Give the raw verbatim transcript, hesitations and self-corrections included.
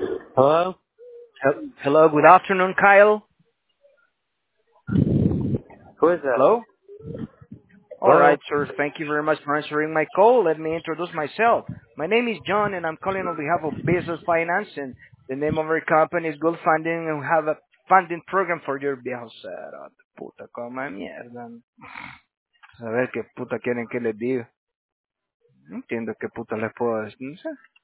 Hello? Hel- Hello, good afternoon, Kyle. Who is that? Hello? All Hello? right, sir. Thank you very much for answering my call. Let me introduce myself. My name is John, and I'm calling on behalf of Business Finance, and the name of our company is Good Funding, and we have a funding program for your viejos cerotes. Puta, coma mierda. A ver qué puta quieren que les diga. No entiendo qué puta les puedo decir. No sé.